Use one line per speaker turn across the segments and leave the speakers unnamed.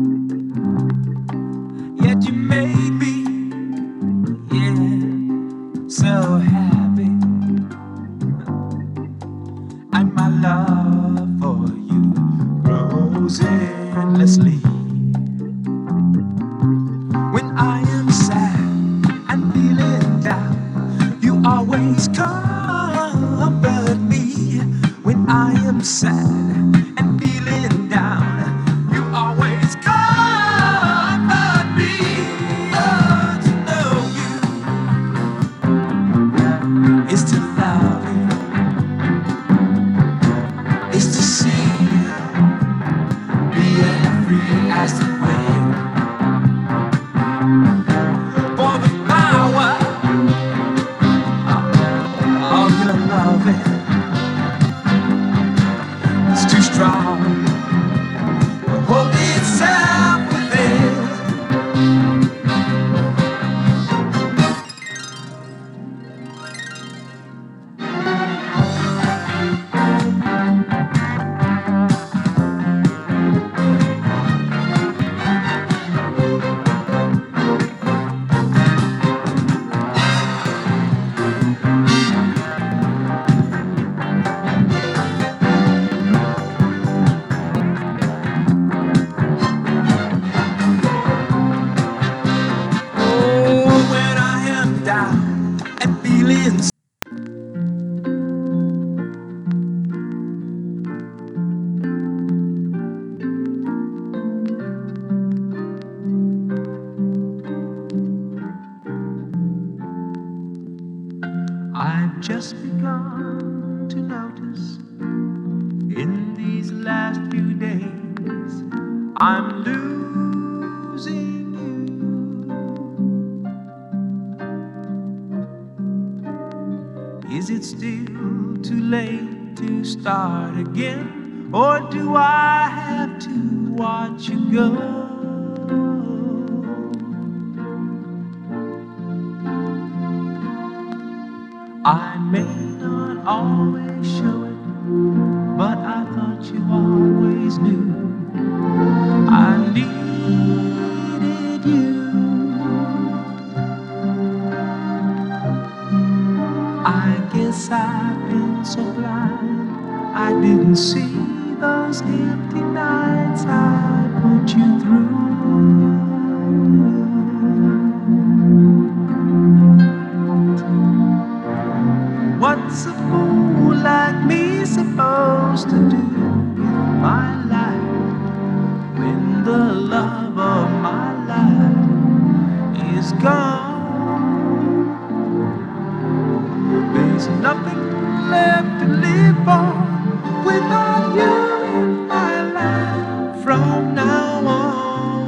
Yet you made me, yeah, so happy. And my love for you grows endlessly. When I am sad and feeling down, you always comfort me. When I am sad and feeling down, you always comfort me. Oh, to know you is to love you, is to see you be free as the wind. For the power of your loving is too strong to hold itself within. Oh, when I am down and feeling I've just begun to notice in these last few days I'm losing you. Is it still too late to start again, or do I have to watch you go? I may not always show it, but I thought you always knew I needed you. I guess I've been so blind, I didn't see those empty nights I put you through. What's a fool like me supposed to do with my life when the love of my life is gone? There's nothing left to live for without you in my life from now on.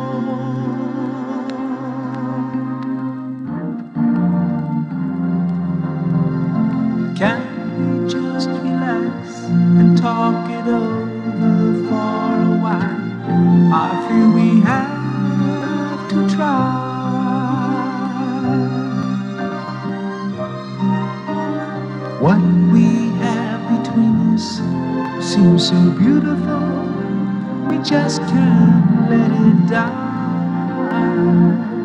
Can we just relax and talk it over for a while? I feel we have to try. What we have between us seems so beautiful, we just can't let it die.